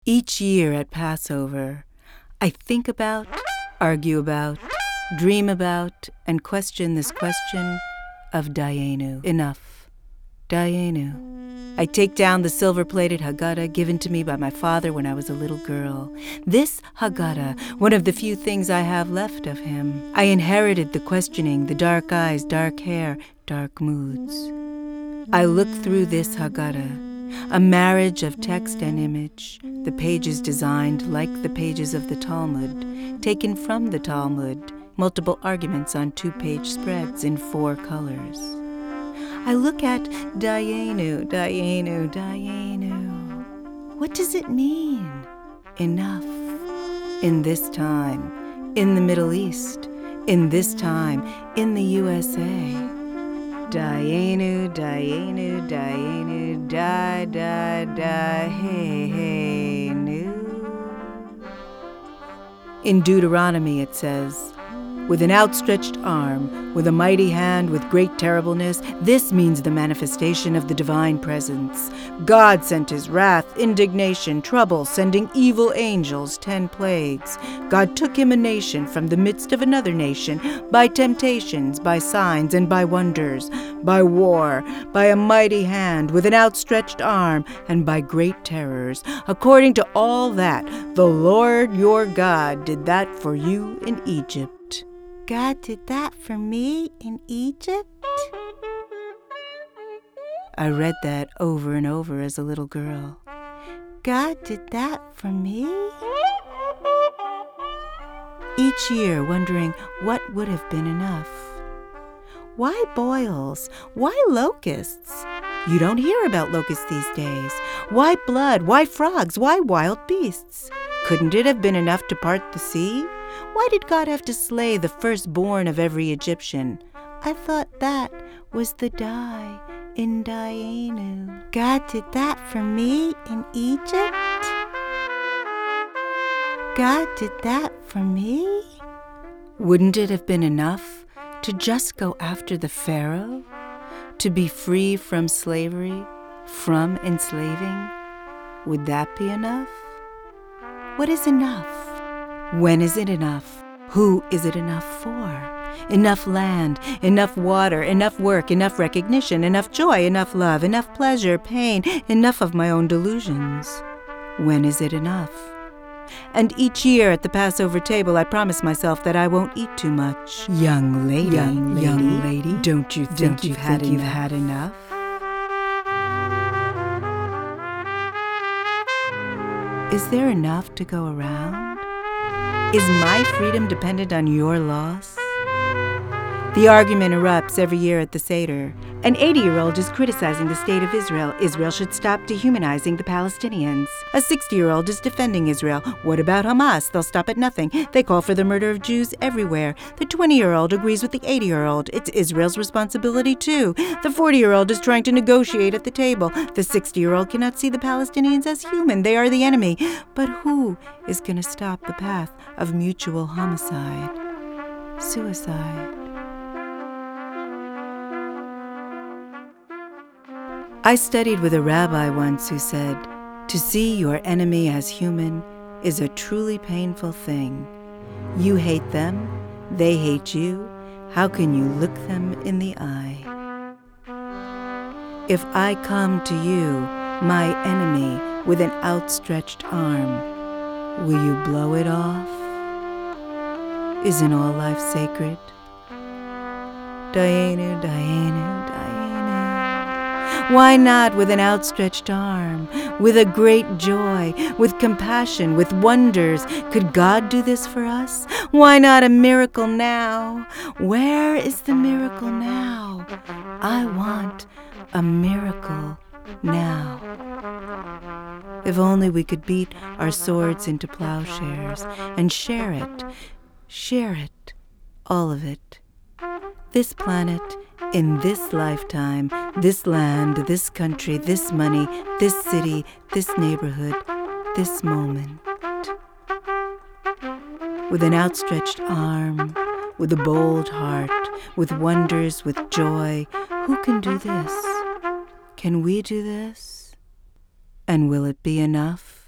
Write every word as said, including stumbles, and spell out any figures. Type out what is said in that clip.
Each year at Passover, I think about, argue about, dream about, and question this question of Dayenu. Enough. Dayenu. I take down the silver-plated Haggadah given to me by my father when I was a little girl. This Haggadah, one of the few things I have left of him. I inherited the questioning, the dark eyes, dark hair, dark moods. I look through this Haggadah, a marriage of text and image, the pages designed like the pages of the Talmud, taken from the Talmud, multiple arguments on two-page spreads in four colors. I look at Dayenu, Dayenu, Dayenu. What does it mean? Enough. In this time, in the Middle East, in this time, in the U S A. Dayenu, Dayenu, Dayenu, da, da, da, hey, hey, nu. In Deuteronomy it says, with an outstretched arm, with a mighty hand, with great terribleness, this means the manifestation of the divine presence. God sent his wrath, indignation, trouble, sending evil angels, ten plagues. God took him a nation from the midst of another nation, by temptations, by signs, and by wonders, by war, by a mighty hand, with an outstretched arm, and by great terrors. According to all that, the Lord your God did that for you in Egypt. God did that for me in Egypt? I read that over and over as a little girl. God did that for me? Each year wondering what would have been enough. Why boils? Why locusts? You don't hear about locusts these days. Why blood? Why frogs? Why wild beasts? Couldn't it have been enough to part the sea? Why did God have to slay the firstborn of every Egyptian? I thought that was the die in Dayenu. God did that for me in Egypt? God did that for me? Wouldn't it have been enough to just go after the Pharaoh? To be free from slavery, from enslaving? Would that be enough? What is enough? When is it enough? Who is it enough for? Enough land, enough water, enough work, enough recognition, enough joy, enough love, enough pleasure, pain, enough of my own delusions. When is it enough? And each year at the Passover table I promise myself that I won't eat too much. Young lady, young lady, young lady, don't you think, don't you've, you had think you've had enough? Is there enough to go around? Is my freedom dependent on your loss? The argument erupts every year at the Seder. An eighty-year-old is criticizing the state of Israel. Israel should stop dehumanizing the Palestinians. A sixty-year-old is defending Israel. What about Hamas? They'll stop at nothing. They call for the murder of Jews everywhere. The twenty-year-old agrees with the eighty-year-old. It's Israel's responsibility too. The forty-year-old is trying to negotiate at the table. The sixty-year-old cannot see the Palestinians as human. They are the enemy. But who is going to stop the path of mutual homicide? Suicide. I studied with a rabbi once who said, to see your enemy as human is a truly painful thing. You hate them, they hate you. How can you look them in the eye? If I come to you, my enemy, with an outstretched arm, will you blow it off? Isn't all life sacred? Dayenu, Dayenu, Dayenu. Why not with an outstretched arm, with a great joy, with compassion, with wonders? Could God do this for us? Why not a miracle now? Where is the miracle now? I want a miracle now. If only we could beat our swords into plowshares and share it, share it, all of it. This planet, in this lifetime, this land, this country, this money, this city, this neighborhood, this moment. With an outstretched arm, with a bold heart, with wonders, with joy, who can do this? Can we do this? And will it be enough?